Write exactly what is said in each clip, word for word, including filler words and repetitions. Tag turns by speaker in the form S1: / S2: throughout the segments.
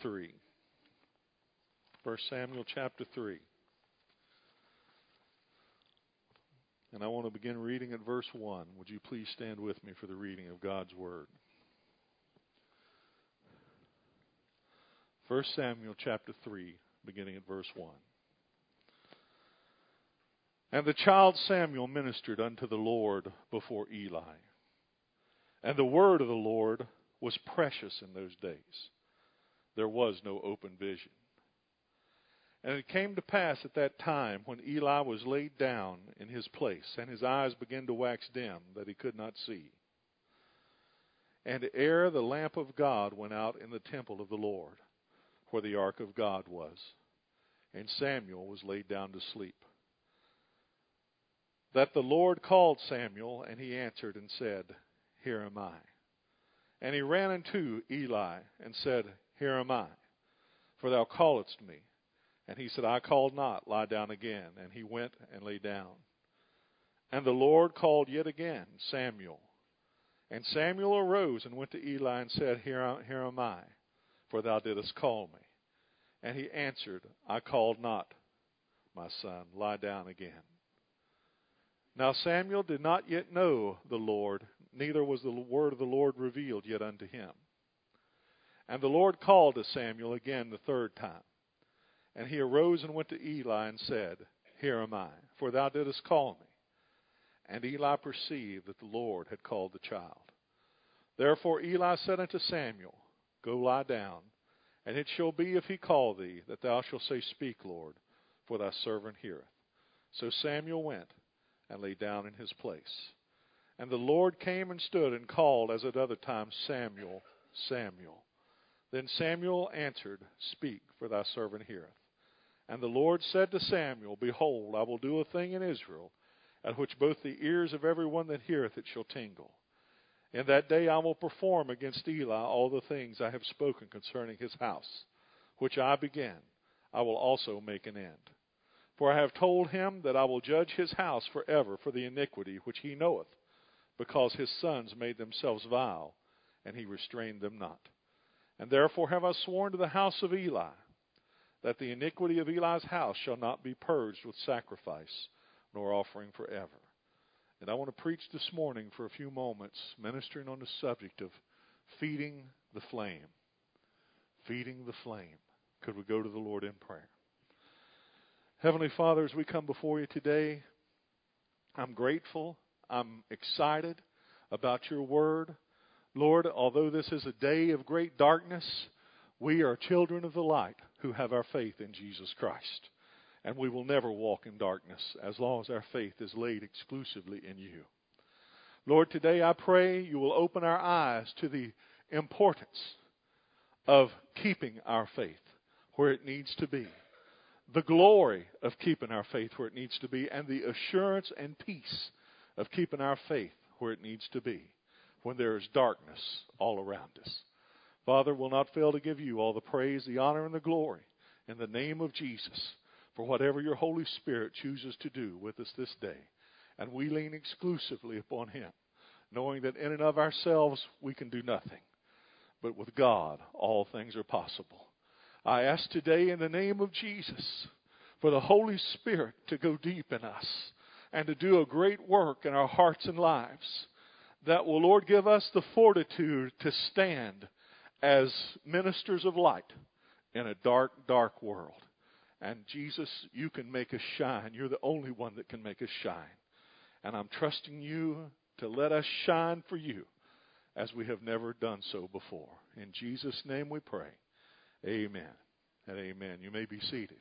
S1: three. First Samuel chapter three. And I want to begin reading at verse one. Would you please stand with me for the reading of God's Word? First Samuel chapter three, beginning at verse one. And the child Samuel ministered unto the Lord before Eli. And the word of the Lord was precious in those days. There was no open vision. And it came to pass at that time, when Eli was laid down in his place, and his eyes began to wax dim, that he could not see. And ere the lamp of God went out in the temple of the Lord, where the ark of God was, and Samuel was laid down to sleep, that the Lord called Samuel, and he answered and said, Here am I. And he ran unto Eli, and said, Here am I, for thou calledst me. And he said, I called not, lie down again. And he went and lay down. And the Lord called yet again, Samuel. And Samuel arose and went to Eli and said, Here, here am I, for thou didst call me. And he answered, I called not, my son, lie down again. Now Samuel did not yet know the Lord, neither was the word of the Lord revealed yet unto him. And the Lord called to Samuel again the third time. And he arose and went to Eli and said, Here am I, for thou didst call me. And Eli perceived that the Lord had called the child. Therefore Eli said unto Samuel, Go lie down, and it shall be, if he call thee, that thou shalt say, Speak, Lord, for thy servant heareth. So Samuel went and lay down in his place. And the Lord came and stood and called as at other times, Samuel, Samuel. Then Samuel answered, Speak, for thy servant heareth. And the Lord said to Samuel, Behold, I will do a thing in Israel, at which both the ears of every one that heareth it shall tingle. In that day I will perform against Eli all the things I have spoken concerning his house, which I began, I will also make an end. For I have told him that I will judge his house forever for the iniquity which he knoweth, because his sons made themselves vile, and he restrained them not. And therefore have I sworn to the house of Eli, that the iniquity of Eli's house shall not be purged with sacrifice, nor offering forever. And I want to preach this morning for a few moments, ministering on the subject of feeding the flame. Feeding the flame. Could we go to the Lord in prayer? Heavenly Father, as we come before you today, I'm grateful. I'm excited about your word. Lord, although this is a day of great darkness, we are children of the light who have our faith in Jesus Christ. And we will never walk in darkness as long as our faith is laid exclusively in you. Lord, today I pray you will open our eyes to the importance of keeping our faith where it needs to be, the glory of keeping our faith where it needs to be, and the assurance and peace of keeping our faith where it needs to be when there is darkness all around us. Father, we'll not fail to give you all the praise, the honor, and the glory in the name of Jesus for whatever your Holy Spirit chooses to do with us this day. And we lean exclusively upon him, knowing that in and of ourselves we can do nothing. But with God, all things are possible. I ask today in the name of Jesus for the Holy Spirit to go deep in us and to do a great work in our hearts and lives, that will, Lord, give us the fortitude to stand as ministers of light in a dark, dark world. And Jesus, you can make us shine. You're the only one that can make us shine. And I'm trusting you to let us shine for you as we have never done so before. In Jesus' name we pray. Amen and amen. You may be seated.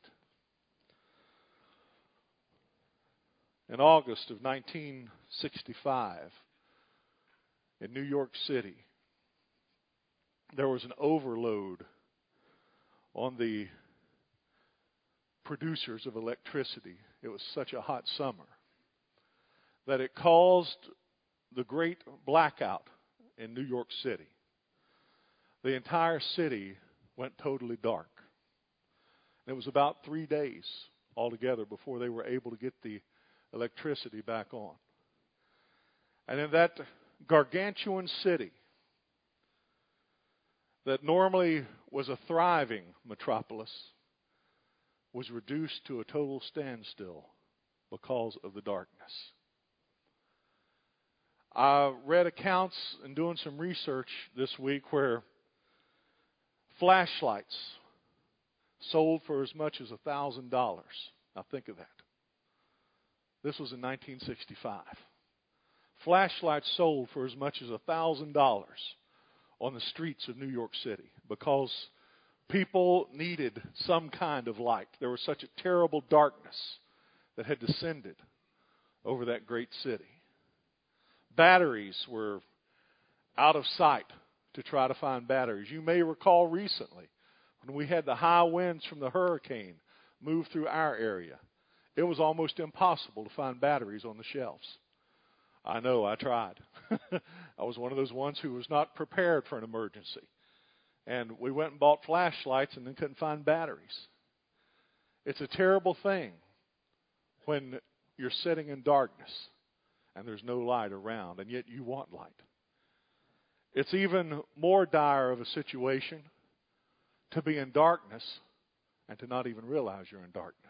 S1: In August of nineteen sixty-five, in New York City, there was an overload on the producers of electricity. It was such a hot summer that it caused the great blackout in New York City. The entire city went totally dark. It was about three days altogether before they were able to get the electricity back on. And in that gargantuan city, that normally was a thriving metropolis was reduced to a total standstill because of the darkness. I read accounts and doing some research this week where flashlights sold for as much as one thousand dollars. Now think of that. This was in nineteen sixty-five. Flashlights sold for as much as one thousand dollars on the streets of New York City because people needed some kind of light. There was such a terrible darkness that had descended over that great city. Batteries were out of sight to try to find batteries. You may recall recently when we had the high winds from the hurricane move through our area. It was almost impossible to find batteries on the shelves. I know, I tried. I was one of those ones who was not prepared for an emergency. And we went and bought flashlights and then couldn't find batteries. It's a terrible thing when you're sitting in darkness and there's no light around, and yet you want light. It's even more dire of a situation to be in darkness and to not even realize you're in darkness.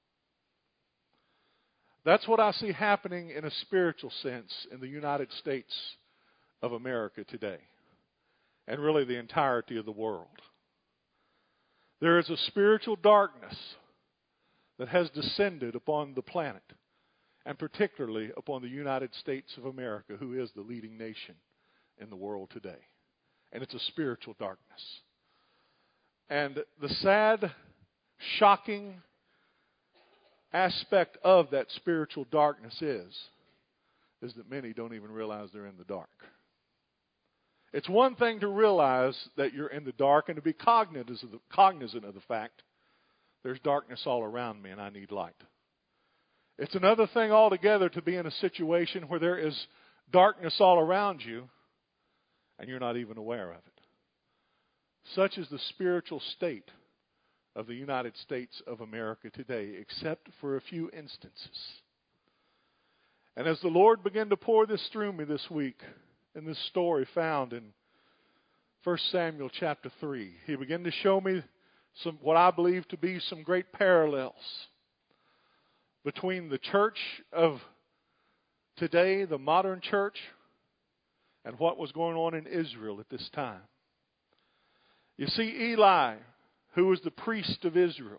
S1: That's what I see happening in a spiritual sense in the United States of America today, and really the entirety of the world. There is a spiritual darkness that has descended upon the planet, and particularly upon the United States of America, who is the leading nation in the world today. And it's a spiritual darkness. And the sad, shocking aspect of that spiritual darkness is, is that many don't even realize they're in the dark. It's one thing to realize that you're in the dark and to be cognizant of the, cognizant of the fact there's darkness all around me and I need light. It's another thing altogether to be in a situation where there is darkness all around you and you're not even aware of it. Such is the spiritual state of the United States of America today, except for a few instances. And as the Lord began to pour this through me this week, in this story found in First Samuel chapter three, He began to show me some what I believe to be some great parallels between the church of today, the modern church, and what was going on in Israel at this time. You see, Eli, who was the priest of Israel,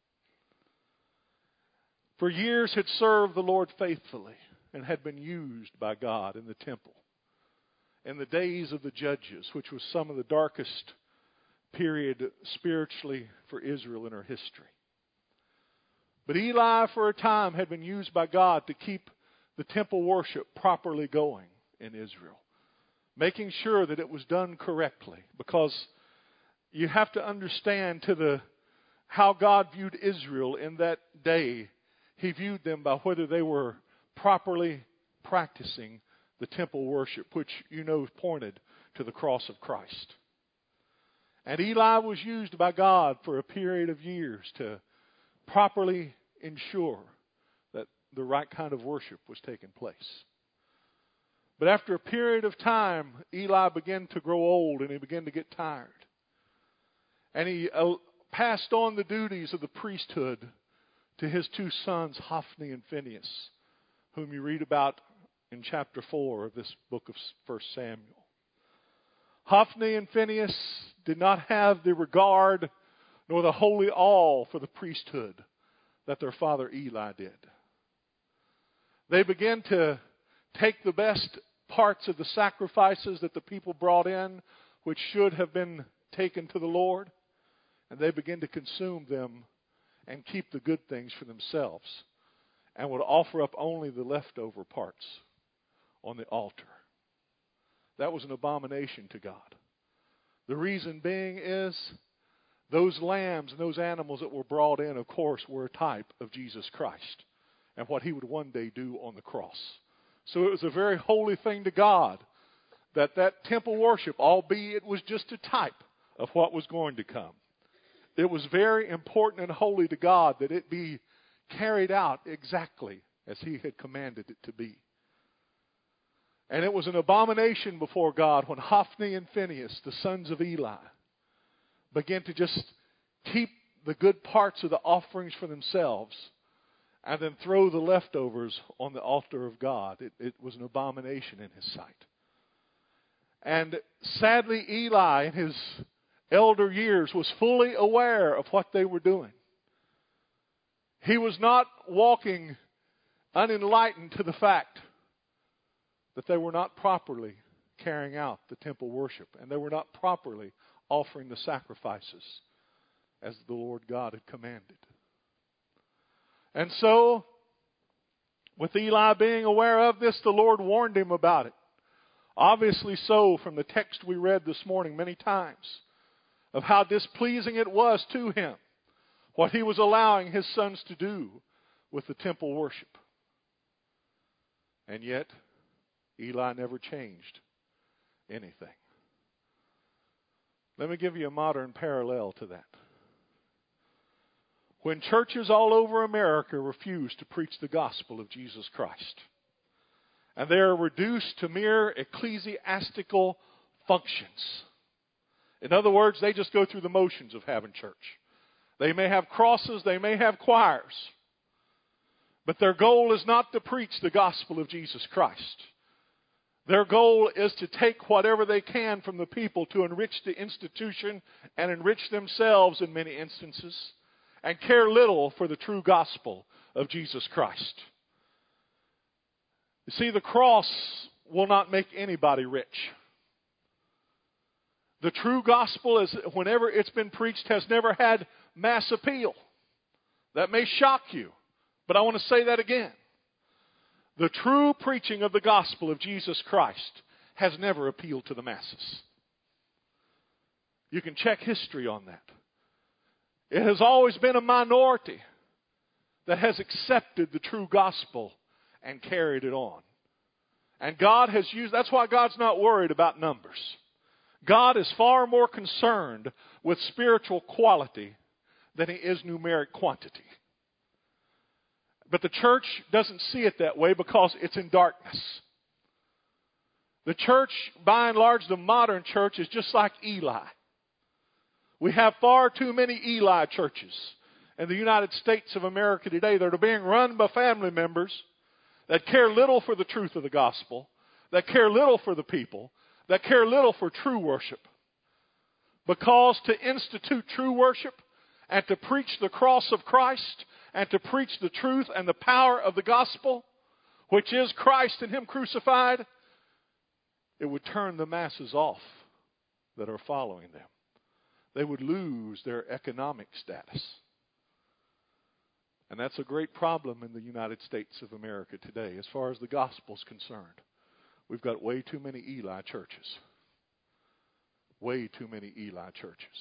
S1: for years had served the Lord faithfully and had been used by God in the temple. In the days of the judges, which was some of the darkest period spiritually for Israel in her history. But Eli, for a time, had been used by God to keep the temple worship properly going in Israel, making sure that it was done correctly, because you have to understand to the how God viewed Israel in that day. He viewed them by whether they were properly practicing the temple worship, which you know pointed to the cross of Christ. And Eli was used by God for a period of years to properly ensure that the right kind of worship was taking place. But after a period of time, Eli began to grow old and he began to get tired. And he uh, passed on the duties of the priesthood to his two sons, Hophni and Phinehas, whom you read about in chapter four of this book of First Samuel. Hophni and Phinehas did not have the regard nor the holy awe for the priesthood that their father Eli did. They began to take the best parts of the sacrifices that the people brought in, which should have been taken to the Lord, and they began to consume them and keep the good things for themselves, and would offer up only the leftover parts on the altar. That was an abomination to God. The reason being is those lambs and those animals that were brought in, of course, were a type of Jesus Christ and what He would one day do on the cross. So it was a very holy thing to God that that temple worship, albeit it was just a type of what was going to come, it was very important and holy to God that it be carried out exactly as He had commanded it to be. And it was an abomination before God when Hophni and Phinehas, the sons of Eli, begin to just keep the good parts of the offerings for themselves and then throw the leftovers on the altar of God. It, it was an abomination in his sight. And sadly, Eli in his elder years was fully aware of what they were doing. He was not walking unenlightened to the fact that they were not properly carrying out the temple worship, and they were not properly offering the sacrifices as the Lord God had commanded. And so, with Eli being aware of this, the Lord warned him about it. Obviously so, from the text we read this morning many times, of how displeasing it was to him, what he was allowing his sons to do with the temple worship. And yet, Eli never changed anything. Let me give you a modern parallel to that. When churches all over America refuse to preach the gospel of Jesus Christ, and they are reduced to mere ecclesiastical functions. In other words, they just go through the motions of having church. They may have crosses, they may have choirs, but their goal is not to preach the gospel of Jesus Christ. Their goal is to take whatever they can from the people to enrich the institution and enrich themselves in many instances, and care little for the true gospel of Jesus Christ. You see, the cross will not make anybody rich. The true gospel, is, whenever it's been preached, has never had mass appeal. That may shock you, but I want to say that again. The true preaching of the gospel of Jesus Christ has never appealed to the masses. You can check history on that. It has always been a minority that has accepted the true gospel and carried it on. And God has used, that's why God's not worried about numbers. God is far more concerned with spiritual quality than He is numeric quantity. But the church doesn't see it that way because it's in darkness. The church, by and large, the modern church, is just like Eli. We have far too many Eli churches in the United States of America today that are being run by family members that care little for the truth of the gospel, that care little for the people, that care little for true worship. Because to institute true worship and to preach the cross of Christ and to preach the truth and the power of the gospel, which is Christ and Him crucified, it would turn the masses off that are following them. They would lose their economic status. And that's a great problem in the United States of America today as far as the gospel is concerned. We've got way too many Eli churches. Way too many Eli churches.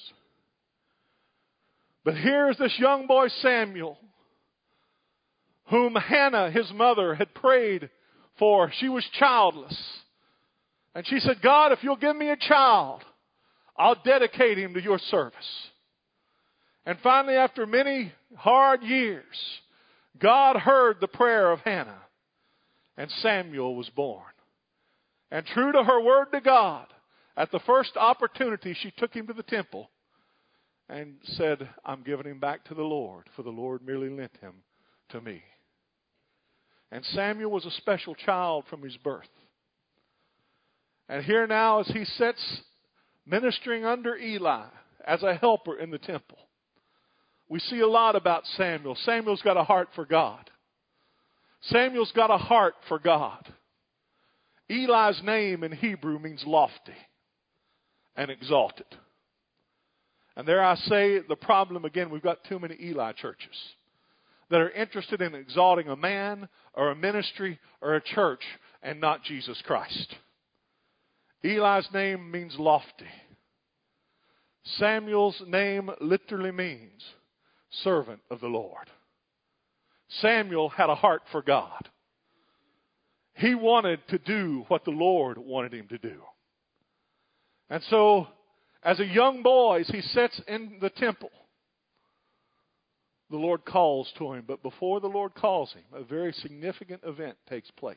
S1: But here's this young boy Samuel, whom Hannah, his mother, had prayed for. She was childless. And she said, God, if you'll give me a child, I'll dedicate him to your service. And finally, after many hard years, God heard the prayer of Hannah, and Samuel was born. And true to her word to God, at the first opportunity, she took him to the temple and said, I'm giving him back to the Lord, for the Lord merely lent him to me. And Samuel was a special child from his birth. And here now, as he sits ministering under Eli as a helper in the temple, we see a lot about Samuel. Samuel's got a heart for God. Samuel's got a heart for God. Eli's name in Hebrew means lofty and exalted. And there I say the problem again, we've got too many Eli churches that are interested in exalting a man or a ministry or a church and not Jesus Christ. Eli's name means lofty. Samuel's name literally means servant of the Lord. Samuel had a heart for God. He wanted to do what the Lord wanted him to do. And so, as a young boy, as he sits in the temple, the Lord calls to him. But before the Lord calls him, a very significant event takes place.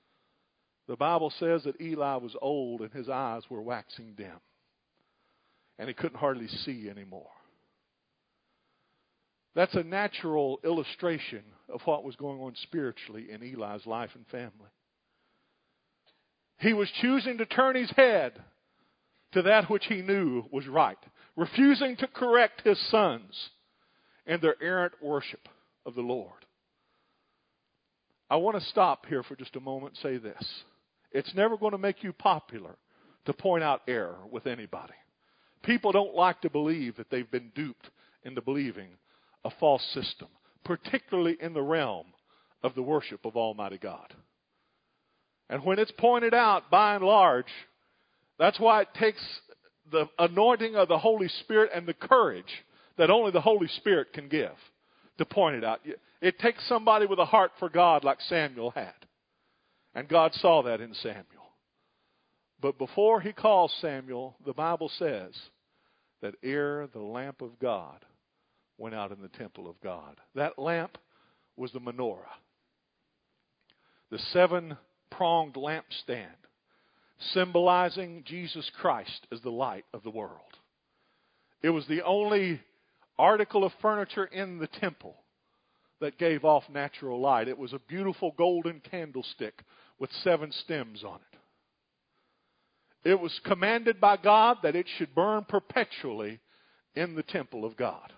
S1: The Bible says that Eli was old and his eyes were waxing dim. and he couldn't hardly see anymore. That's a natural illustration of what was going on spiritually in Eli's life and family. He was choosing to turn his head to that which he knew was right, refusing to correct his sons in their errant worship of the Lord. I want to stop here for just a moment and say this. It's never going to make you popular to point out error with anybody. People don't like to believe that they've been duped into believing a false system, particularly in the realm of the worship of Almighty God. And when it's pointed out, by and large, that's why it takes the anointing of the Holy Spirit and the courage that only the Holy Spirit can give to point it out. It takes somebody with a heart for God like Samuel had. And God saw that in Samuel. But before he calls Samuel, the Bible says that ere the lamp of God went out in the temple of God. That lamp was the menorah. The seven-pronged lampstand, symbolizing Jesus Christ as the light of the world. It was the only article of furniture in the temple that gave off natural light. It was a beautiful golden candlestick with seven stems on it. It was commanded by God that it should burn perpetually in the temple of God.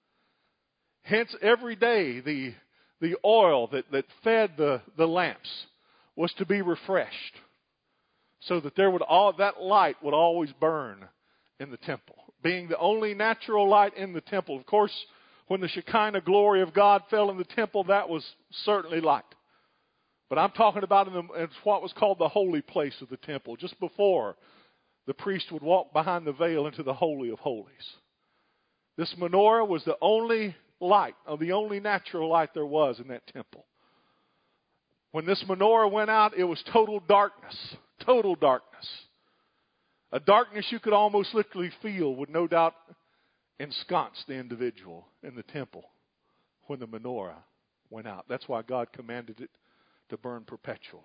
S1: Hence, every day the, the oil that, that fed the, the lamps was to be refreshed so that there would all, that light would always burn in the temple, being the only natural light in the temple. Of course, when the Shekinah glory of God fell in the temple, that was certainly light. But I'm talking about in, the, in what was called the holy place of the temple, just before the priest would walk behind the veil into the Holy of Holies. This menorah was the only light, or the only natural light there was in that temple. When this menorah went out, it was total darkness. Total darkness. A darkness you could almost literally feel would no doubt ensconce the individual in the temple when the menorah went out. That's why God commanded it to burn perpetually.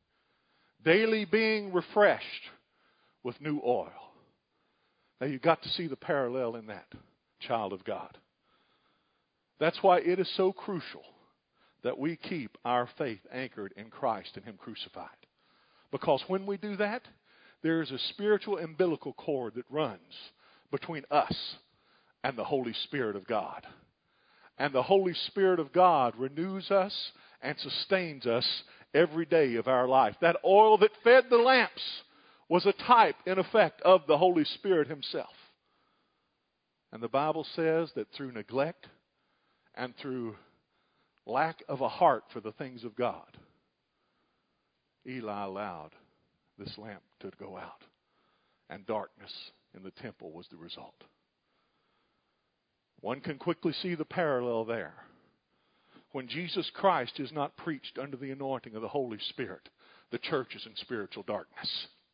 S1: Daily being refreshed with new oil. Now you've got to see the parallel in that, child of God. That's why it is so crucial that we keep our faith anchored in Christ and Him crucified. Because when we do that, there is a spiritual umbilical cord that runs between us and the Holy Spirit of God. And the Holy Spirit of God renews us and sustains us every day of our life. That oil that fed the lamps was a type, in effect, of the Holy Spirit Himself. And the Bible says that through neglect and through lack of a heart for the things of God, Eli allowed this lamp to go out. And darkness in the temple was the result. One can quickly see the parallel there. When Jesus Christ is not preached under the anointing of the Holy Spirit, the church is in spiritual darkness.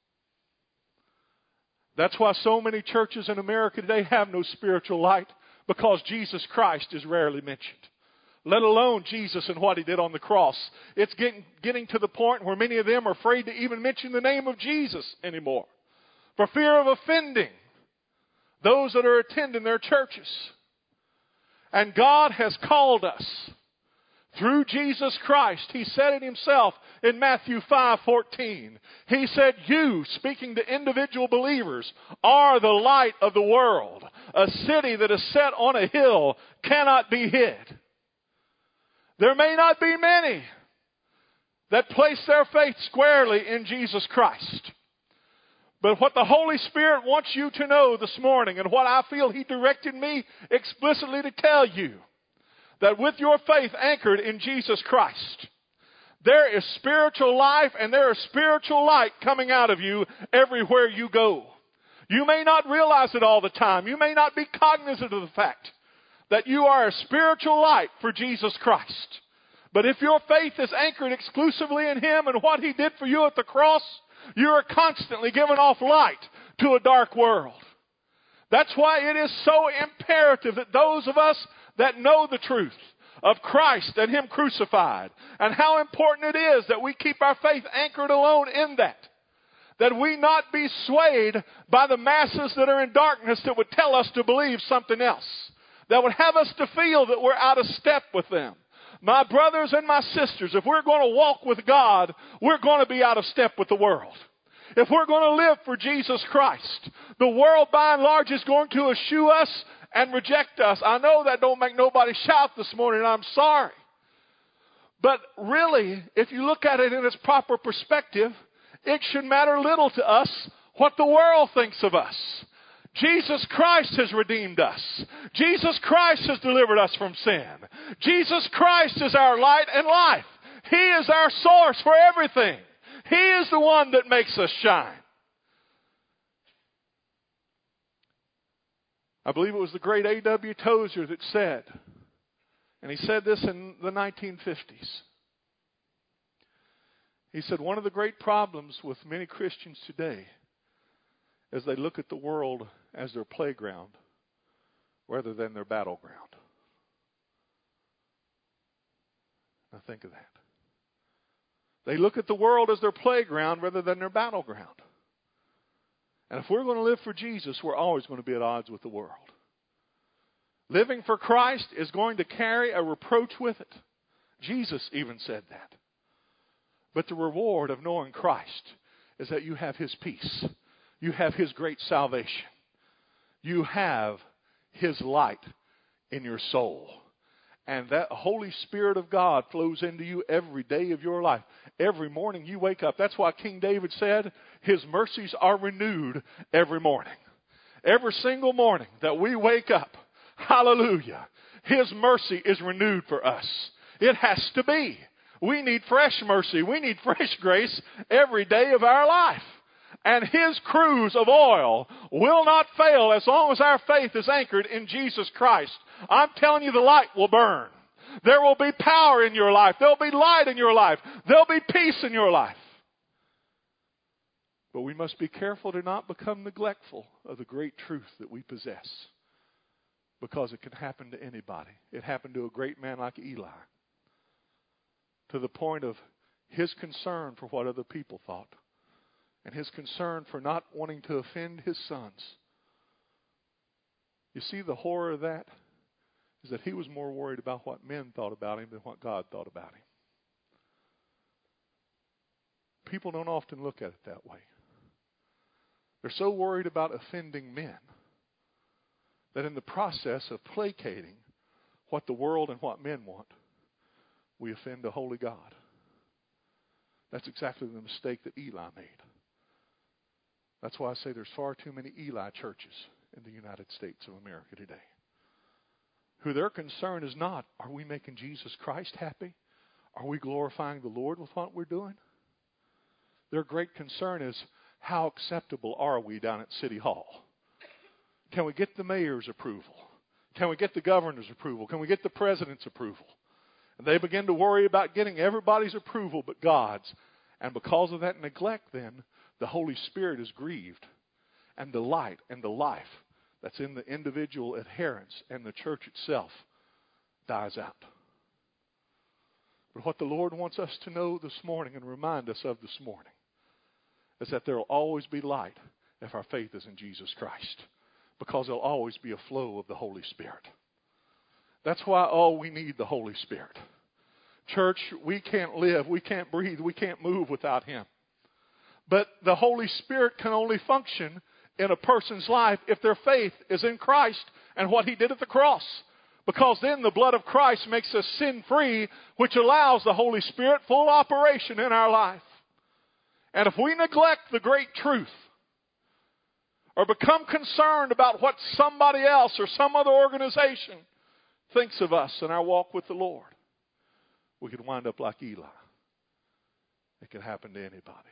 S1: That's why so many churches in America today have no spiritual light, because Jesus Christ is rarely mentioned. Let alone Jesus and what He did on the cross. It's getting, getting to the point where many of them are afraid to even mention the name of Jesus anymore, for fear of offending those that are attending their churches. And God has called us through Jesus Christ. He said it Himself in Matthew five fourteen. He said, you, speaking to individual believers, are the light of the world. A city that is set on a hill cannot be hid. There may not be many that place their faith squarely in Jesus Christ. But what the Holy Spirit wants you to know this morning, and what I feel He directed me explicitly to tell you, that with your faith anchored in Jesus Christ, there is spiritual life and there is spiritual light coming out of you everywhere you go. You may not realize it all the time. You may not be cognizant of the fact that you are a spiritual light for Jesus Christ. But if your faith is anchored exclusively in Him and what He did for you at the cross, you are constantly giving off light to a dark world. That's why it is so imperative that those of us that know the truth of Christ and Him crucified, and how important it is that we keep our faith anchored alone in that, That we not be swayed by the masses that are in darkness that would tell us to believe something else. That would have us to feel that we're out of step with them. My brothers and my sisters, if we're going to walk with God, we're going to be out of step with the world. If we're going to live for Jesus Christ, the world by and large is going to eschew us and reject us. I know that don't make nobody shout this morning, and I'm sorry. But really, if you look at it in its proper perspective, it should matter little to us what the world thinks of us. Jesus Christ has redeemed us. Jesus Christ has delivered us from sin. Jesus Christ is our light and life. He is our source for everything. He is the one that makes us shine. I believe it was the great A W Tozer that said, and he said this in the nineteen fifties. He said, one of the great problems with many Christians today is they look at the world as their playground rather than their battleground. Now think of that. They look at the world as their playground rather than their battleground. And if we're going to live for Jesus, we're always going to be at odds with the world. Living for Christ is going to carry a reproach with it. Jesus even said that. But the reward of knowing Christ is that you have His peace. You have His great salvation. You have His light in your soul. And that Holy Spirit of God flows into you every day of your life. Every morning you wake up. That's why King David said, His mercies are renewed every morning. Every single morning that we wake up, hallelujah, His mercy is renewed for us. It has to be. We need fresh mercy. We need fresh grace every day of our life. And His cruse of oil will not fail as long as our faith is anchored in Jesus Christ. I'm telling you, the light will burn. There will be power in your life. There will be light in your life. There will be peace in your life. But we must be careful to not become neglectful of the great truth that we possess. Because it can happen to anybody. It happened to a great man like Eli. To the point of his concern for what other people thought. And his concern for not wanting to offend his sons. You see, the horror of that is that he was more worried about what men thought about him than what God thought about him. People don't often look at it that way. They're so worried about offending men that in the process of placating what the world and what men want, we offend a holy God. That's exactly the mistake that Eli made. That's why I say there's far too many Eli churches in the United States of America today. Who their concern is not, are we making Jesus Christ happy? Are we glorifying the Lord with what we're doing? Their great concern is, how acceptable are we down at City Hall? Can we get the mayor's approval? Can we get the governor's approval? Can we get the president's approval? And they begin to worry about getting everybody's approval but God's. And because of that neglect then, the Holy Spirit is grieved. And the light and the life that's in the individual adherents and the church itself dies out. But what the Lord wants us to know this morning and remind us of this morning is that there will always be light if our faith is in Jesus Christ. Because there will always be a flow of the Holy Spirit. That's why, oh, we need the Holy Spirit. Church, we can't live, we can't breathe, we can't move without Him. But the Holy Spirit can only function in a person's life if their faith is in Christ and what He did at the cross. Because then the blood of Christ makes us sin-free, which allows the Holy Spirit full operation in our life. And if we neglect the great truth, or become concerned about what somebody else or some other organization thinks of us in our walk with the Lord, we could wind up like Eli. It could happen to anybody.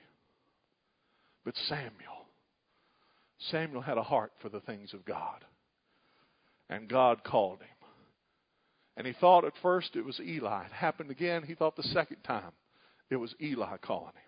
S1: But Samuel, Samuel had a heart for the things of God. And God called him. And he thought at first it was Eli. It happened again. He thought the second time it was Eli calling him.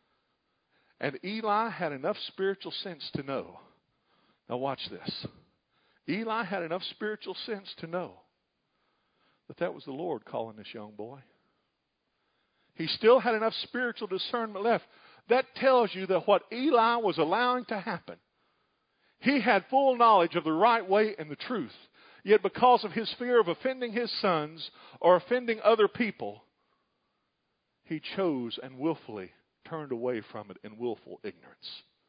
S1: And Eli had enough spiritual sense to know. Now watch this. Eli had enough spiritual sense to know that that was the Lord calling this young boy. He still had enough spiritual discernment left That tells you that what Eli was allowing to happen, he had full knowledge of the right way and the truth. Yet because of his fear of offending his sons or offending other people, he chose and willfully turned away from it in willful ignorance.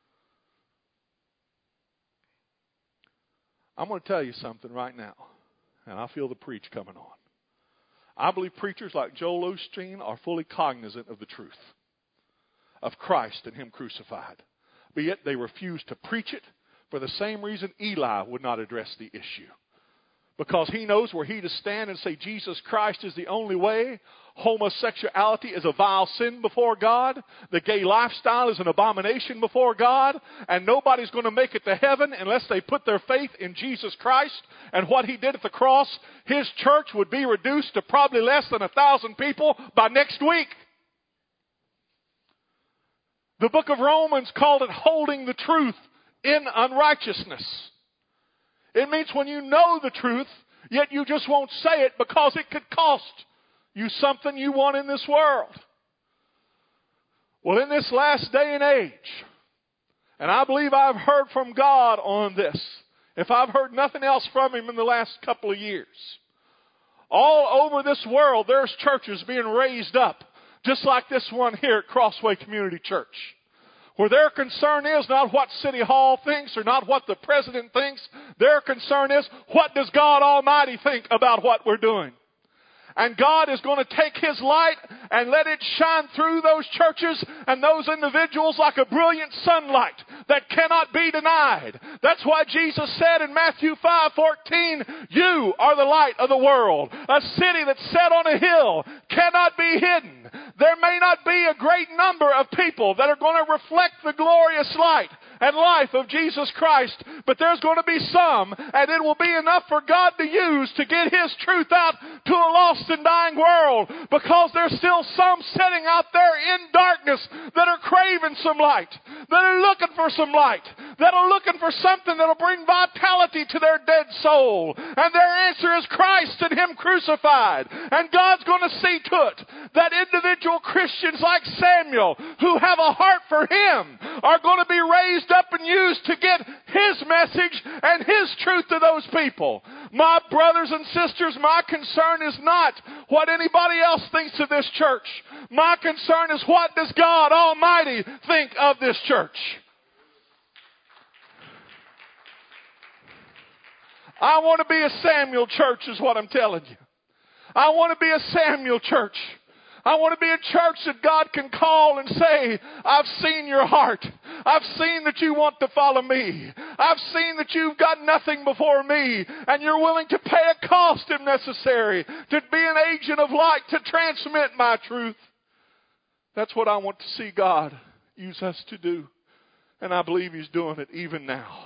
S1: I'm going to tell you something right now, and I feel the preach coming on. I believe preachers like Joel Osteen are fully cognizant of the truth of Christ and Him crucified. But yet they refuse to preach it for the same reason Eli would not address the issue. Because he knows where he to stand and say Jesus Christ is the only way. Homosexuality is a vile sin before God. The gay lifestyle is an abomination before God. And nobody's going to make it to heaven unless they put their faith in Jesus Christ and what He did at the cross. His church would be reduced to probably less than a thousand people by next week. The book of Romans called it holding the truth in unrighteousness. It means when you know the truth, yet you just won't say it because it could cost you something you want in this world. Well, in this last day and age, and I believe I've heard from God on this, if I've heard nothing else from Him in the last couple of years, all over this world there's churches being raised up, just like this one here at Crossway Community Church, where their concern is not what City Hall thinks or not what the president thinks. Their concern is, what does God Almighty think about what we're doing? And God is going to take His light and let it shine through those churches and those individuals like a brilliant sunlight that cannot be denied. That's why Jesus said in Matthew five fourteen, you are the light of the world. A city that's set on a hill cannot be hidden. There may not be a great number of people that are going to reflect the glorious light and life of Jesus Christ, but there's going to be some, and it will be enough for God to use to get His truth out to a lost and dying world, because there's still some sitting out there in darkness that are craving some light, that are looking for some light, that are looking for something that will bring vitality to their dead soul. And their answer is Christ and Him crucified. And God's going to see to it that individual Christians like Samuel, who have a heart for Him, are going to be raised up and used to get His message and His truth to those people. My brothers and sisters, my concern is not what anybody else thinks of this church. My concern is, what does God Almighty think of this church? I want to be a Samuel church is what I'm telling you. I want to be a Samuel church. I want to be a church that God can call and say, I've seen your heart. I've seen that you want to follow me. I've seen that you've got nothing before me, and you're willing to pay a cost if necessary to be an agent of light to transmit my truth. That's what I want to see God use us to do, and I believe He's doing it even now.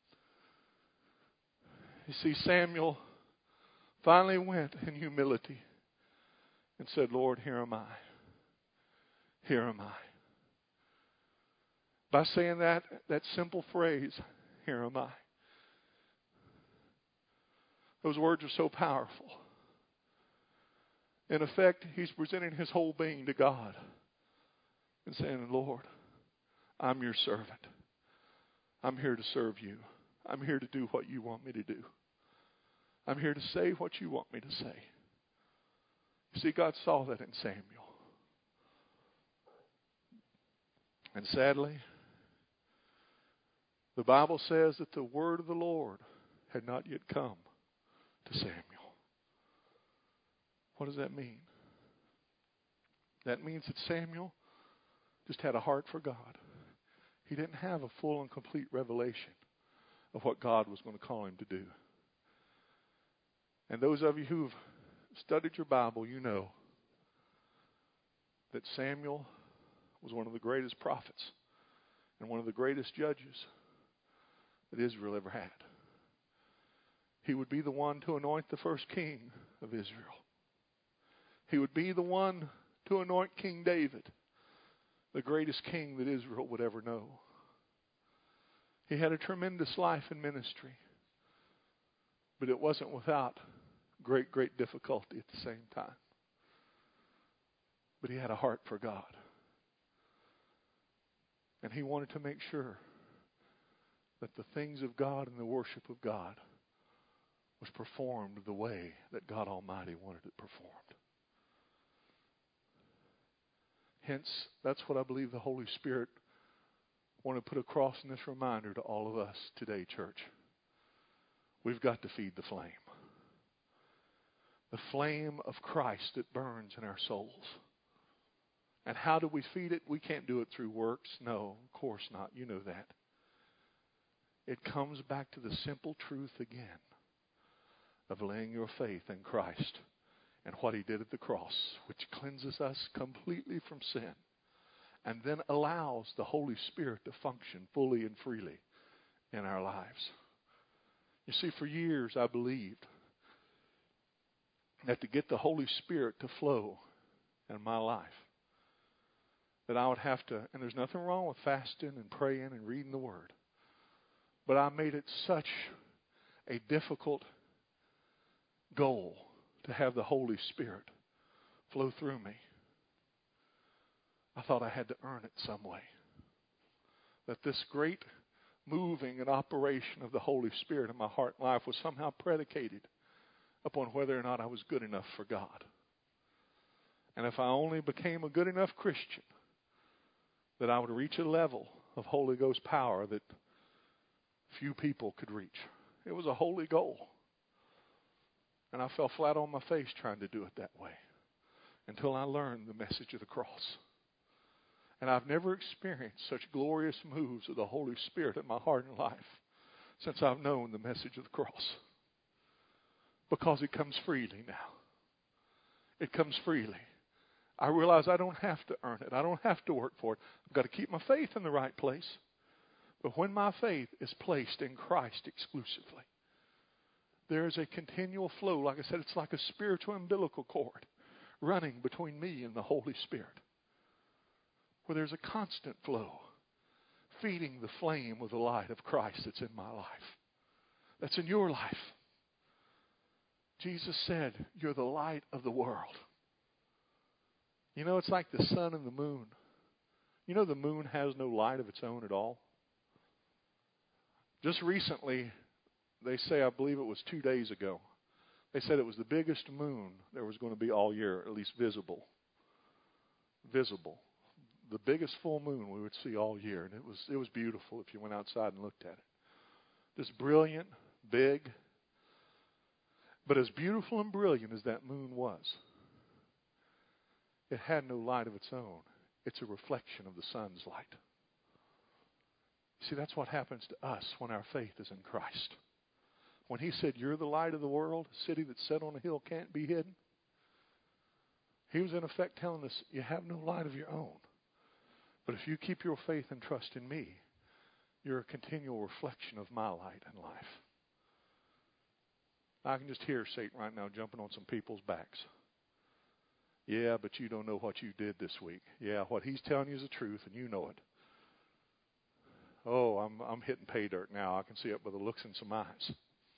S1: You see, Samuel finally went in humility and said, Lord, here am I. Here am I. By saying that, that simple phrase, here am I. Those words are so powerful. In effect, he's presenting his whole being to God and saying, Lord, I'm your servant. I'm here to serve you. I'm here to do what you want me to do. I'm here to say what you want me to say. See, God saw that in Samuel. And sadly, the Bible says that the word of the Lord had not yet come to Samuel. What does that mean? That means that Samuel just had a heart for God. He didn't have a full and complete revelation of what God was going to call him to do. And those of you who've studied your Bible, you know that Samuel was one of the greatest prophets and one of the greatest judges that Israel ever had. He would be the one to anoint the first king of Israel. He would be the one to anoint King David, the greatest king that Israel would ever know. He had a tremendous life in ministry, but it wasn't without great, great difficulty at the same time. But he had a heart for God. And he wanted to make sure that the things of God and the worship of God was performed the way that God Almighty wanted it performed. Hence, that's what I believe the Holy Spirit wanted to put across in this reminder to all of us today, church. We've got to feed the flame. The flame of Christ that burns in our souls. And how do we feed it? We can't do it through works. No, of course not. You know that. It comes back to the simple truth again of laying your faith in Christ and what he did at the cross, which cleanses us completely from sin and then allows the Holy Spirit to function fully and freely in our lives. You see, for years I believed that to get the Holy Spirit to flow in my life, that I would have to, and there's nothing wrong with fasting and praying and reading the Word, but I made it such a difficult goal to have the Holy Spirit flow through me. I thought I had to earn it some way. That this great moving and operation of the Holy Spirit in my heart and life was somehow predicated upon whether or not I was good enough for God. And if I only became a good enough Christian, that I would reach a level of Holy Ghost power that few people could reach. It was a holy goal. And I fell flat on my face trying to do it that way until I learned the message of the cross. And I've never experienced such glorious moves of the Holy Spirit in my heart and life since I've known the message of the cross. Because it comes freely now. It comes freely. I realize I don't have to earn it. I don't have to work for it. I've got to keep my faith in the right place. But when my faith is placed in Christ exclusively, there is a continual flow. Like I said, it's like a spiritual umbilical cord running between me and the Holy Spirit, where there's a constant flow, feeding the flame with the light of Christ that's in my life, that's in your life. Jesus said, you're the light of the world. You know, it's like the sun and the moon. You know the moon has no light of its own at all. Just recently, they say, I believe it was two days ago, they said it was the biggest moon there was going to be all year, at least visible. Visible. The biggest full moon we would see all year. And it was it was beautiful if you went outside and looked at it. Just brilliant, big. But as beautiful and brilliant as that moon was, it had no light of its own. It's a reflection of the sun's light. See, that's what happens to us when our faith is in Christ. When he said, you're the light of the world, a city that's set on a hill can't be hidden, he was in effect telling us, you have no light of your own. But if you keep your faith and trust in me, you're a continual reflection of my light and life. I can just hear Satan right now jumping on some people's backs. Yeah, but you don't know what you did this week. Yeah, what he's telling you is the truth, and you know it. Oh, I'm I'm hitting pay dirt now. I can see it by the looks in some eyes.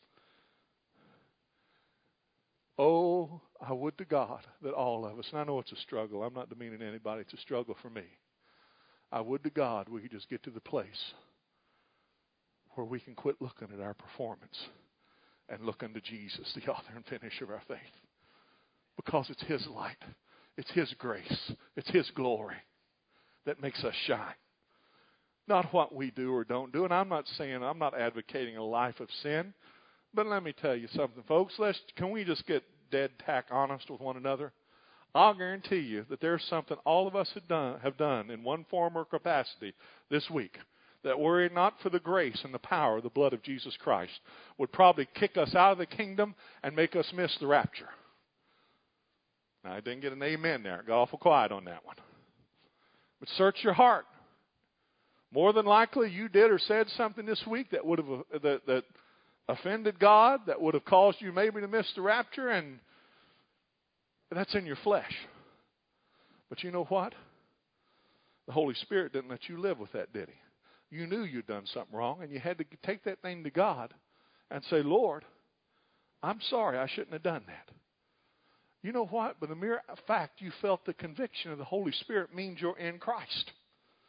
S1: Oh, I would to God that all of us, and I know it's a struggle. I'm not demeaning anybody. It's a struggle for me. I would to God we could just get to the place where we can quit looking at our performance and look unto Jesus, the author and finisher of our faith. Because it's his light. It's his grace. It's his glory that makes us shine. Not what we do or don't do. And I'm not saying, I'm not advocating a life of sin. But let me tell you something, folks. Let's, can we just get dead tack honest with one another? I'll guarantee you that there's something all of us have done, have done in one form or capacity this week that were it not for the grace and the power of the blood of Jesus Christ would probably kick us out of the kingdom and make us miss the rapture. Now, I didn't get an amen there. Got awful quiet on that one. But search your heart. More than likely, you did or said something this week that would have that, that offended God, that would have caused you maybe to miss the rapture, and that's in your flesh. But you know what? The Holy Spirit didn't let you live with that, did he? You knew you'd done something wrong, and you had to take that thing to God and say, Lord, I'm sorry, I shouldn't have done that. You know what? But the mere fact you felt the conviction of the Holy Spirit means you're in Christ.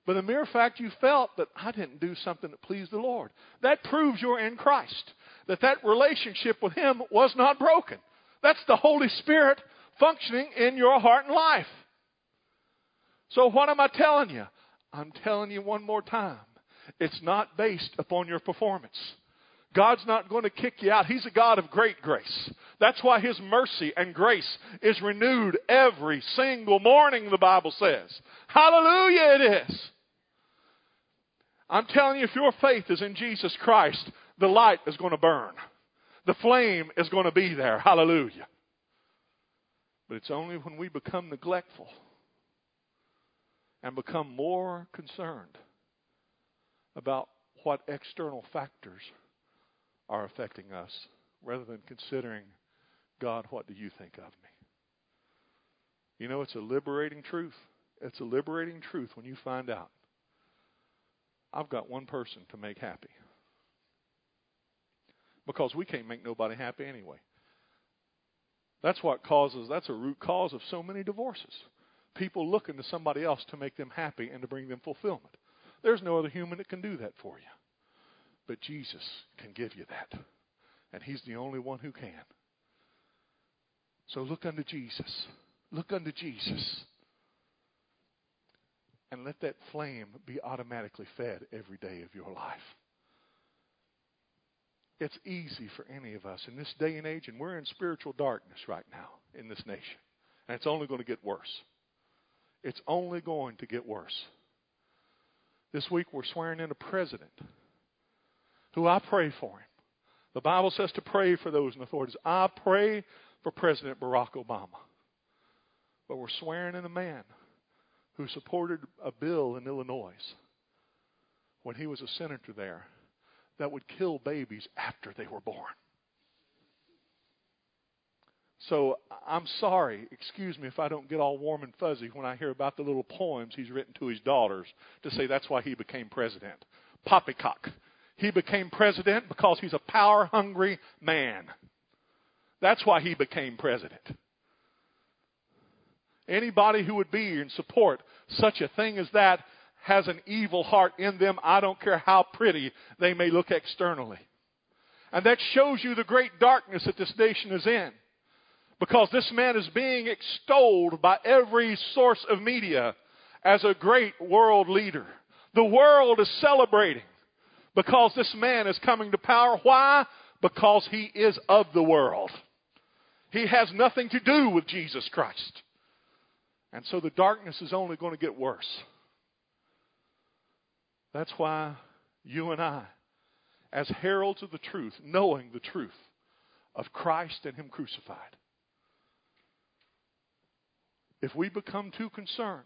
S1: But the mere fact you felt that I didn't do something that pleased the Lord, that proves you're in Christ. That that relationship with Him was not broken. That's the Holy Spirit functioning in your heart and life. So what am I telling you? I'm telling you one more time. It's not based upon your performance. God's not going to kick you out. He's a God of great grace. That's why His mercy and grace is renewed every single morning, the Bible says. Hallelujah, it is. I'm telling you, if your faith is in Jesus Christ, the light is going to burn. The flame is going to be there. Hallelujah. But it's only when we become neglectful and become more concerned about what external factors are affecting us rather than considering, God, what do you think of me? You know, it's a liberating truth. It's a liberating truth when you find out, I've got one person to make happy. Because we can't make nobody happy anyway. That's what causes, that's a root cause of so many divorces. People looking to somebody else to make them happy and to bring them fulfillment. There's no other human that can do that for you. But Jesus can give you that. And He's the only one who can. So look unto Jesus. Look unto Jesus. And let that flame be automatically fed every day of your life. It's easy for any of us in this day and age, and we're in spiritual darkness right now in this nation. And it's only going to get worse. It's only going to get worse. This week we're swearing in a president who I pray for him. The Bible says to pray for those in authorities. I pray for President Barack Obama. But we're swearing in a man who supported a bill in Illinois when he was a senator there that would kill babies after they were born. So I'm sorry, excuse me if I don't get all warm and fuzzy when I hear about the little poems he's written to his daughters to say that's why he became president. Poppycock. He became president because he's a power-hungry man. That's why he became president. Anybody who would be and support such a thing as that has an evil heart in them. I don't care how pretty they may look externally. And that shows you the great darkness that this nation is in. Because this man is being extolled by every source of media as a great world leader. The world is celebrating because this man is coming to power. Why? Because he is of the world. He has nothing to do with Jesus Christ. And so the darkness is only going to get worse. That's why you and I, as heralds of the truth, knowing the truth of Christ and Him crucified, if we become too concerned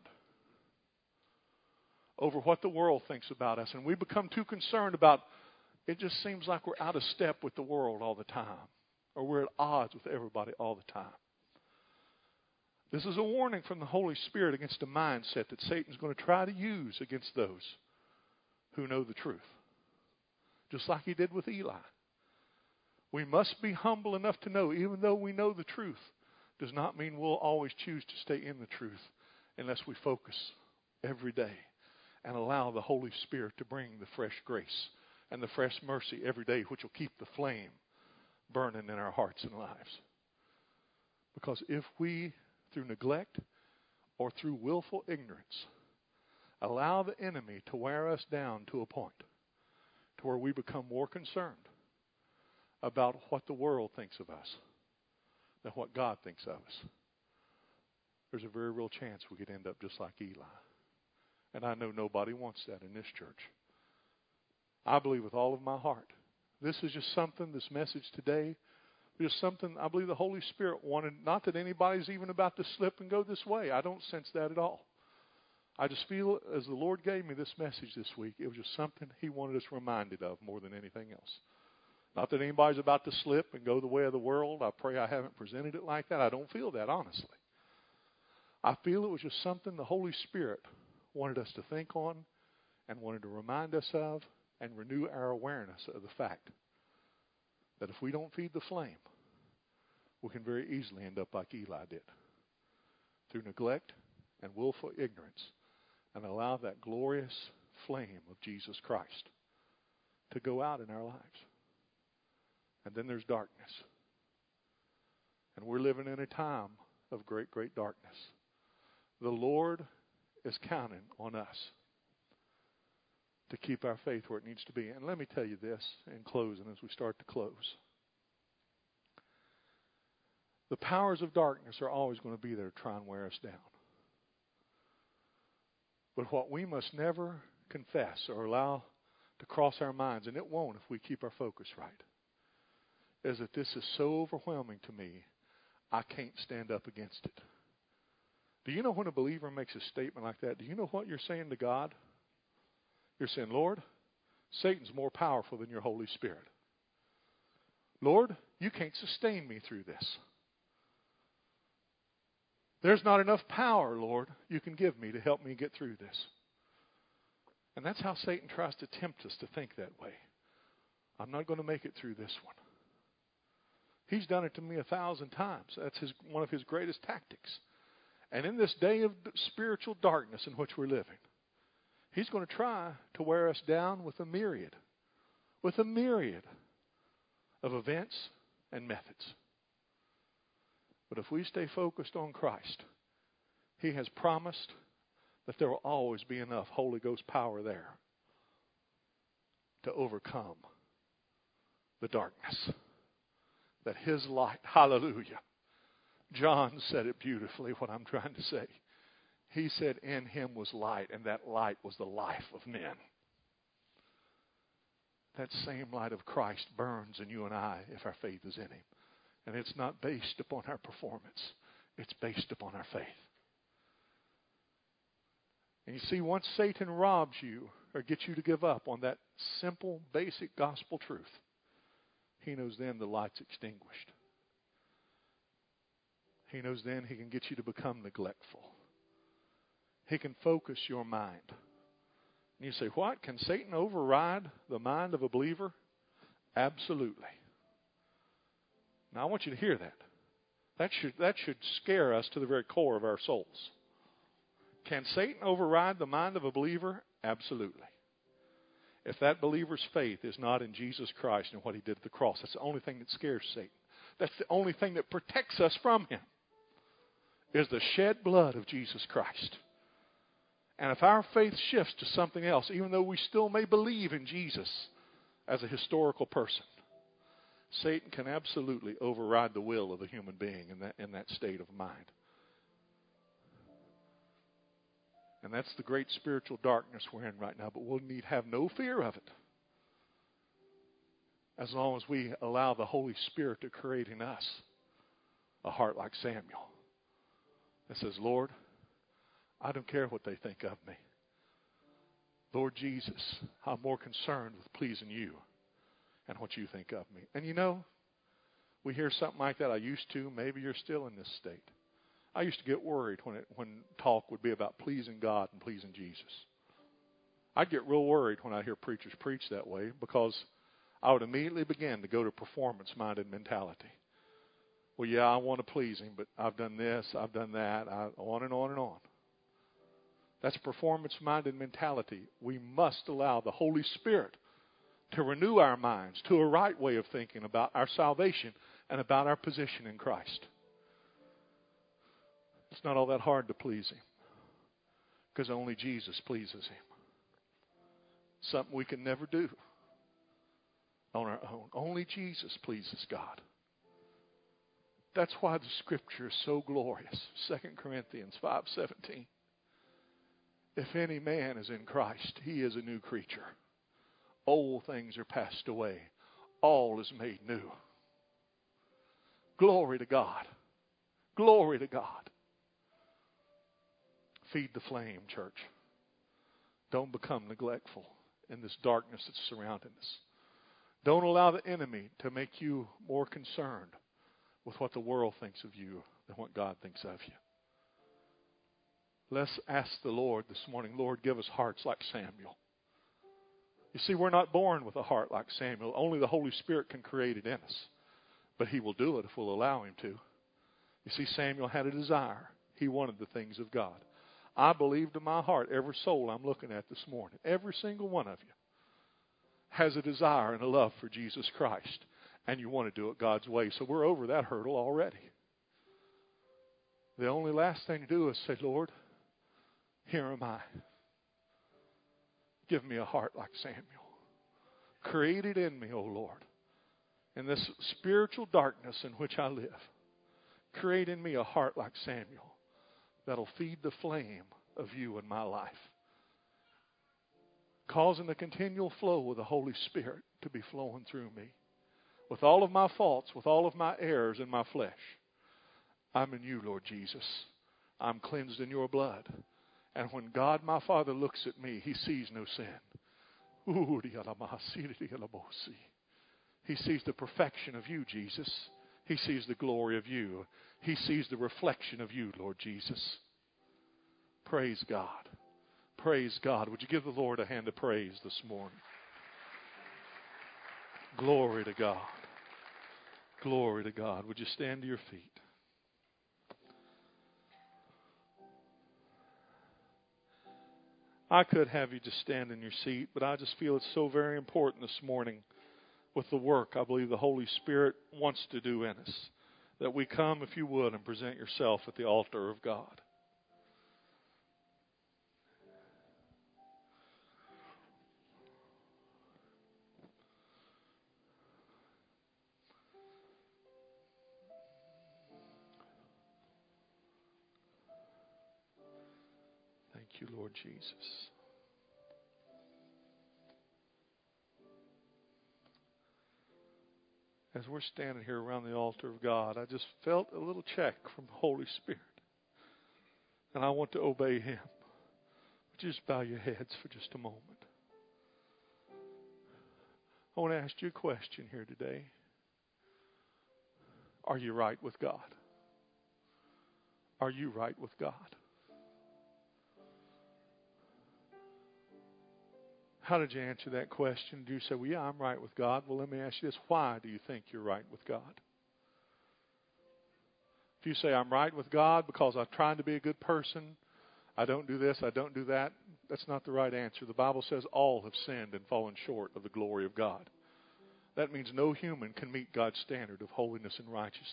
S1: over what the world thinks about us, and we become too concerned about, it just seems like we're out of step with the world all the time, or we're at odds with everybody all the time. This is a warning from the Holy Spirit against a mindset that Satan's going to try to use against those who know the truth. Just like he did with Eli. We must be humble enough to know, even though we know the truth, does not mean we'll always choose to stay in the truth unless we focus every day and allow the Holy Spirit to bring the fresh grace and the fresh mercy every day, which will keep the flame burning in our hearts and lives. Because if we, through neglect or through willful ignorance, allow the enemy to wear us down to a point to where we become more concerned about what the world thinks of us than what God thinks of us, there's a very real chance we could end up just like Eli. And I know nobody wants that in this church. I believe with all of my heart, this is just something, this message today, just something I believe the Holy Spirit wanted, not that anybody's even about to slip and go this way. I don't sense that at all. I just feel as the Lord gave me this message this week, it was just something He wanted us reminded of more than anything else. Not that anybody's about to slip and go the way of the world. I pray I haven't presented it like that. I don't feel that, honestly. I feel it was just something the Holy Spirit wanted us to think on and wanted to remind us of and renew our awareness of the fact that if we don't feed the flame, we can very easily end up like Eli did, through neglect and willful ignorance, and allow that glorious flame of Jesus Christ to go out in our lives. And then there's darkness. And we're living in a time of great, great darkness. The Lord is counting on us to keep our faith where it needs to be. And let me tell you this in closing as we start to close. The powers of darkness are always going to be there to try and wear us down. But what we must never confess or allow to cross our minds, and it won't if we keep our focus right, is that this is so overwhelming to me, I can't stand up against it. Do you know when a believer makes a statement like that, do you know what you're saying to God? You're saying, Lord, Satan's more powerful than your Holy Spirit. Lord, you can't sustain me through this. There's not enough power, Lord, you can give me to help me get through this. And that's how Satan tries to tempt us to think that way. I'm not going to make it through this one. He's done it to me a thousand times. That's his, one of his greatest tactics. And in this day of spiritual darkness in which we're living, he's going to try to wear us down with a myriad, with a myriad of events and methods. But if we stay focused on Christ, he has promised that there will always be enough Holy Ghost power there to overcome the darkness. That his light, hallelujah. John said it beautifully, what I'm trying to say. He said in him was light, and that light was the life of men. That same light of Christ burns in you and I if our faith is in him. And it's not based upon our performance. It's based upon our faith. And you see, once Satan robs you or gets you to give up on that simple, basic gospel truth, he knows then the light's extinguished. He knows then he can get you to become neglectful. He can focus your mind. And you say, what? Can Satan override the mind of a believer? Absolutely. Now, I want you to hear that. That should, that should scare us to the very core of our souls. Can Satan override the mind of a believer? Absolutely. If that believer's faith is not in Jesus Christ and what he did at the cross, that's the only thing that scares Satan. That's the only thing that protects us from him, is the shed blood of Jesus Christ. And if our faith shifts to something else, even though we still may believe in Jesus as a historical person, Satan can absolutely override the will of a human being in that, in that state of mind. And that's the great spiritual darkness we're in right now. But we'll need have no fear of it, as long as we allow the Holy Spirit to create in us a heart like Samuel that says, Lord, I don't care what they think of me. Lord Jesus, I'm more concerned with pleasing you and what you think of me. And you know, we hear something like that. I used to. Maybe you're still in this state. I used to get worried when it, when talk would be about pleasing God and pleasing Jesus. I'd get real worried when I hear preachers preach that way, because I would immediately begin to go to performance-minded mentality. Well, yeah, I want to please him, but I've done this, I've done that, I, on and on and on. That's performance-minded mentality. We must allow the Holy Spirit to renew our minds to a right way of thinking about our salvation and about our position in Christ. It's not all that hard to please him, because only Jesus pleases him. Something we can never do on our own. Only Jesus pleases God. That's why the Scripture is so glorious. Second Corinthians five seventeen. If any man is in Christ, he is a new creature. Old things are passed away. All is made new. Glory to God. Glory to God. Feed the flame, church. Don't become neglectful in this darkness that's surrounding us. Don't allow the enemy to make you more concerned with what the world thinks of you than what God thinks of you. Let's ask the Lord this morning, Lord, give us hearts like Samuel. You see, we're not born with a heart like Samuel. Only the Holy Spirit can create it in us. But he will do it if we'll allow him to. You see, Samuel had a desire. He wanted the things of God. I believe to my heart, every soul I'm looking at this morning, every single one of you, has a desire and a love for Jesus Christ. And you want to do it God's way. So we're over that hurdle already. The only last thing to do is say, Lord, here am I. Give me a heart like Samuel. Create it in me, O Lord, in this spiritual darkness in which I live. Create in me a heart like Samuel that'll feed the flame of you in my life, causing the continual flow of the Holy Spirit to be flowing through me. With all of my faults, with all of my errors in my flesh, I'm in you, Lord Jesus. I'm cleansed in your blood. And when God, my Father, looks at me, He sees no sin. He sees the perfection of you, Jesus. He sees the glory of you. He sees the reflection of you, Lord Jesus. Praise God. Praise God. Would you give the Lord a hand of praise this morning? Glory to God. Glory to God. Would you stand to your feet? I could have you just stand in your seat, but I just feel it's so very important this morning with the work I believe the Holy Spirit wants to do in us, that we come, if you would, and present yourself at the altar of God. Thank you, Lord Jesus. As we're standing here around the altar of God, I just felt a little check from the Holy Spirit. And I want to obey Him. Just bow your heads for just a moment. I want to ask you a question here today. Are you right with God? Are you right with God? How did you answer that question? Do you say, well, yeah, I'm right with God? Well, let me ask you this. Why do you think you're right with God? If you say, I'm right with God because I'm trying to be a good person, I don't do this, I don't do that, that's not the right answer. The Bible says all have sinned and fallen short of the glory of God. That means no human can meet God's standard of holiness and righteousness.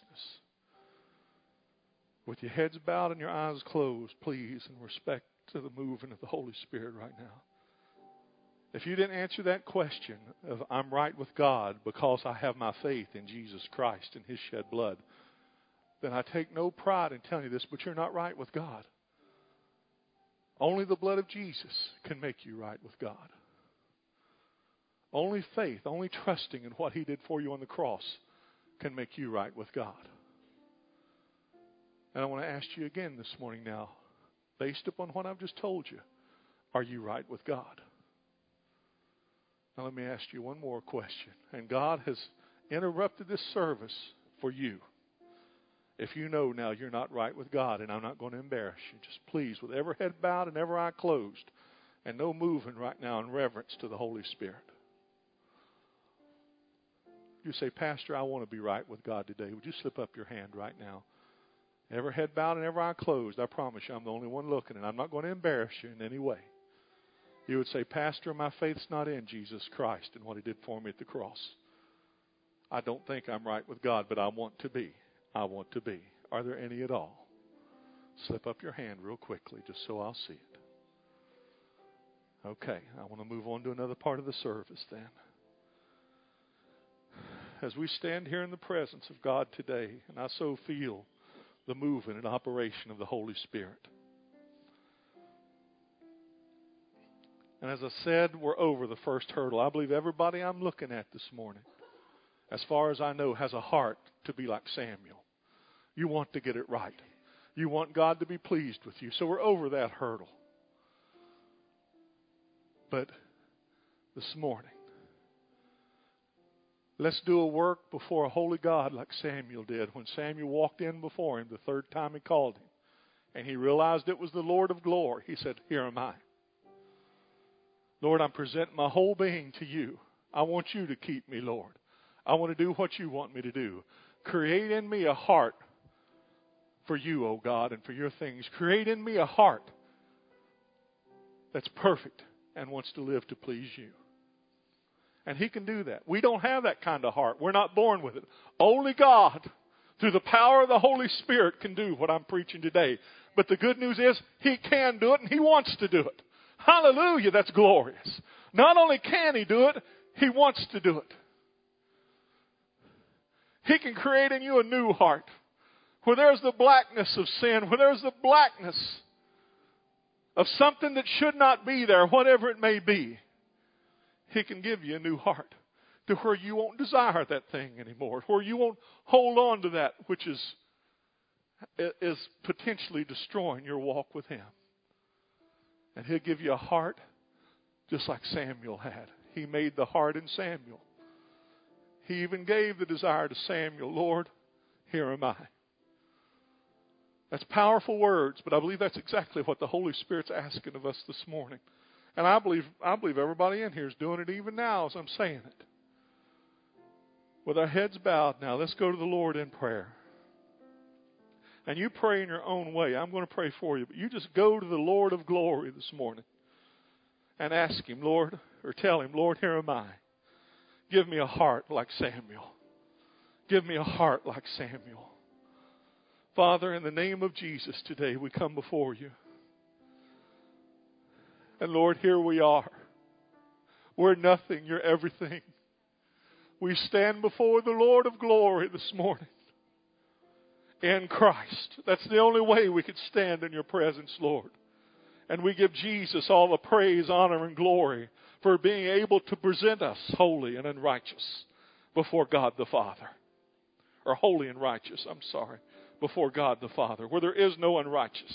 S1: With your heads bowed and your eyes closed, please, in respect to the moving of the Holy Spirit right now. If you didn't answer that question of I'm right with God because I have my faith in Jesus Christ and His shed blood, then I take no pride in telling you this, but you're not right with God. Only the blood of Jesus can make you right with God. Only faith, only trusting in what He did for you on the cross can make you right with God. And I want to ask you again this morning now, based upon what I've just told you, are you right with God? Now let me ask you one more question. And God has interrupted this service for you. If you know now you're not right with God, and I'm not going to embarrass you, just please, with every head bowed and every eye closed, and no moving right now in reverence to the Holy Spirit. You say, Pastor, I want to be right with God today. Would you slip up your hand right now? Every head bowed and every eye closed. I promise you I'm the only one looking, and I'm not going to embarrass you in any way. You would say, Pastor, my faith's not in Jesus Christ and what He did for me at the cross. I don't think I'm right with God, but I want to be. I want to be. Are there any at all? Slip up your hand real quickly just so I'll see it. Okay, I want to move on to another part of the service then. As we stand here in the presence of God today, and I so feel the movement and operation of the Holy Spirit. And as I said, we're over the first hurdle. I believe everybody I'm looking at this morning, as far as I know, has a heart to be like Samuel. You want to get it right. You want God to be pleased with you. So we're over that hurdle. But this morning, let's do a work before a holy God like Samuel did. When Samuel walked in before him the third time he called him, and he realized it was the Lord of glory, he said, here am I. Lord, I'm presenting my whole being to you. I want you to keep me, Lord. I want to do what you want me to do. Create in me a heart for you, O God, and for your things. Create in me a heart that's perfect and wants to live to please you. And He can do that. We don't have that kind of heart. We're not born with it. Only God, through the power of the Holy Spirit, can do what I'm preaching today. But the good news is He can do it and He wants to do it. Hallelujah, that's glorious. Not only can He do it, He wants to do it. He can create in you a new heart. Where there's the blackness of sin, where there's the blackness of something that should not be there, whatever it may be, He can give you a new heart to where you won't desire that thing anymore, where you won't hold on to that which is, is potentially destroying your walk with Him. And He'll give you a heart just like Samuel had. He made the heart in Samuel. He even gave the desire to Samuel, Lord, here am I. That's powerful words, but I believe that's exactly what the Holy Spirit's asking of us this morning. And I believe I believe everybody in here is doing it even now as I'm saying it. With our heads bowed now, let's go to the Lord in prayer. And you pray in your own way. I'm going to pray for you, but you just go to the Lord of glory this morning and ask Him, Lord, or tell Him, Lord, here am I. Give me a heart like Samuel. Give me a heart like Samuel. Father, in the name of Jesus today, we come before you. And Lord, here we are. We're nothing. You're everything. We stand before the Lord of glory this morning. In Christ. That's the only way we could stand in your presence, Lord. And we give Jesus all the praise, honor, and glory for being able to present us holy and unrighteous before God the Father. Or holy and righteous, I'm sorry, before God the Father, where there is no unrighteousness.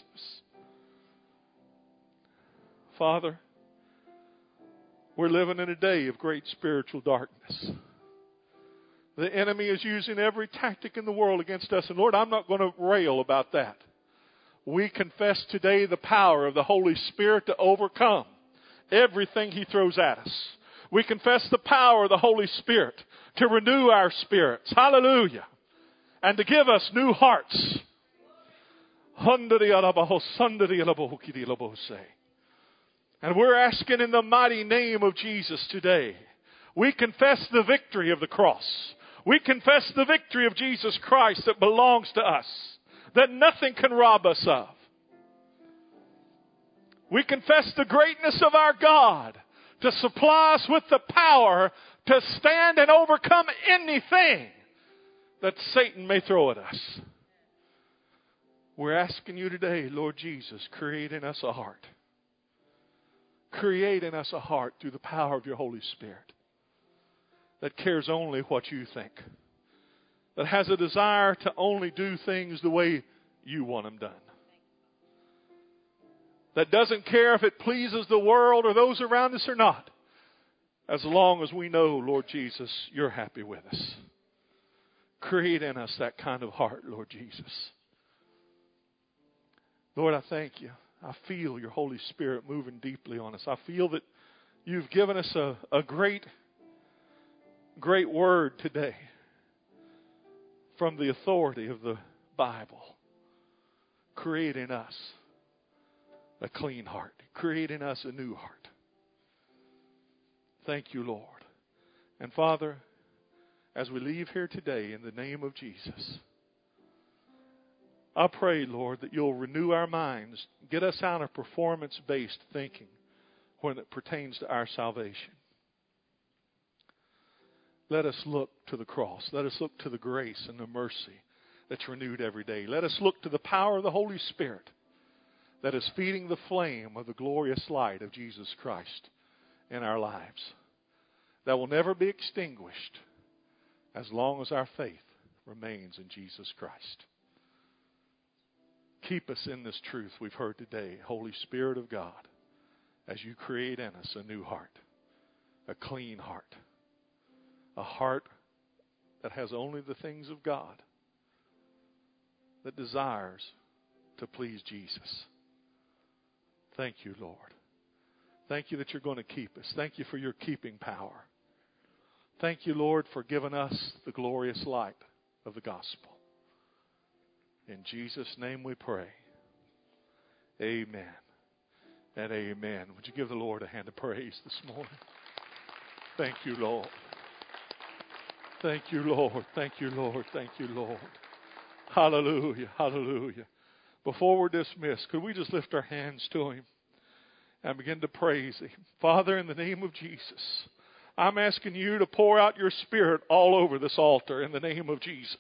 S1: Father, we're living in a day of great spiritual darkness. The enemy is using every tactic in the world against us. And Lord, I'm not going to rail about that. We confess today the power of the Holy Spirit to overcome everything he throws at us. We confess the power of the Holy Spirit to renew our spirits. Hallelujah. And to give us new hearts. And we're asking in the mighty name of Jesus today. We confess the victory of the cross. We confess the victory of Jesus Christ that belongs to us, that nothing can rob us of. We confess the greatness of our God to supply us with the power to stand and overcome anything that Satan may throw at us. We're asking you today, Lord Jesus, create in us a heart. Create in us a heart through the power of your Holy Spirit that cares only what you think, that has a desire to only do things the way you want them done, that doesn't care if it pleases the world or those around us or not, as long as we know, Lord Jesus, you're happy with us. Create in us that kind of heart, Lord Jesus. Lord, I thank you. I feel your Holy Spirit moving deeply on us. I feel that you've given us a, a great, great word today from the authority of the Bible. Create in us a clean heart. Create in us a new heart. Thank you, Lord. And Father, as we leave here today in the name of Jesus, I pray, Lord, that you'll renew our minds, get us out of performance-based thinking when it pertains to our salvation. Let us look to the cross. Let us look to the grace and the mercy that's renewed every day. Let us look to the power of the Holy Spirit that is feeding the flame of the glorious light of Jesus Christ in our lives, that will never be extinguished as long as our faith remains in Jesus Christ. Keep us in this truth we've heard today, Holy Spirit of God, as you create in us a new heart, a clean heart, a heart that has only the things of God, that desires to please Jesus. Thank you, Lord. Thank you that you're going to keep us. Thank you for your keeping power. Thank you, Lord, for giving us the glorious light of the gospel. In Jesus' name we pray. Amen. and amen. Would you give the Lord a hand of praise this morning? Thank you, Lord. Thank you, Lord. Thank you, Lord. Thank you, Lord. Hallelujah. Hallelujah. Before we're dismissed, could we just lift our hands to Him and begin to praise Him? Father, in the name of Jesus, I'm asking you to pour out your Spirit all over this altar in the name of Jesus.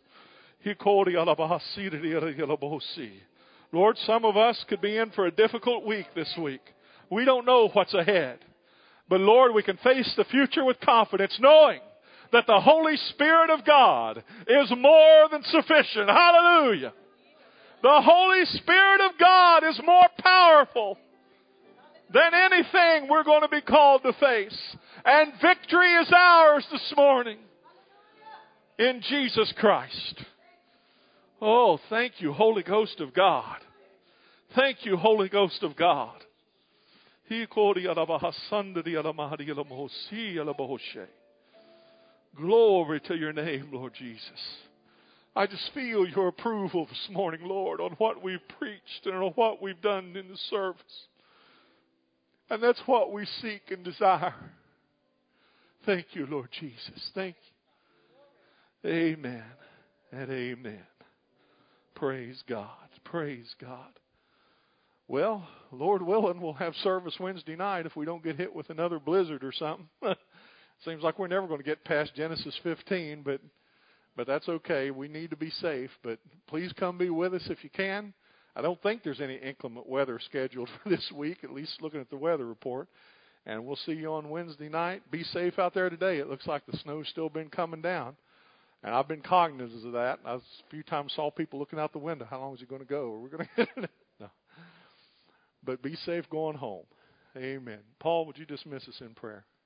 S1: Lord, some of us could be in for a difficult week this week. We don't know what's ahead. But Lord, we can face the future with confidence, knowing that the Holy Spirit of God is more than sufficient. Hallelujah. The Holy Spirit of God is more powerful than anything we're going to be called to face. And victory is ours this morning in Jesus Christ. Oh, thank you, Holy Ghost of God. Thank you, Holy Ghost of God. Glory to your name, Lord Jesus. I just feel your approval this morning, Lord, on what we've preached and on what we've done in the service. And that's what we seek and desire. Thank you, Lord Jesus. Thank you. Amen and amen. Praise God. Praise God. Well, Lord willing, we'll have service Wednesday night if we don't get hit with another blizzard or something. Seems like we're never going to get past Genesis fifteen, but but that's okay. We need to be safe. But please come be with us if you can. I don't think there's any inclement weather scheduled for this week, at least looking at the weather report. And we'll see you on Wednesday night. Be safe out there today. It looks like the snow's still been coming down. And I've been cognizant of that. I was, a few times saw people looking out the window. How long is it going to go? Are we going to get it? No. But be safe going home. Amen. Paul, would you dismiss us in prayer?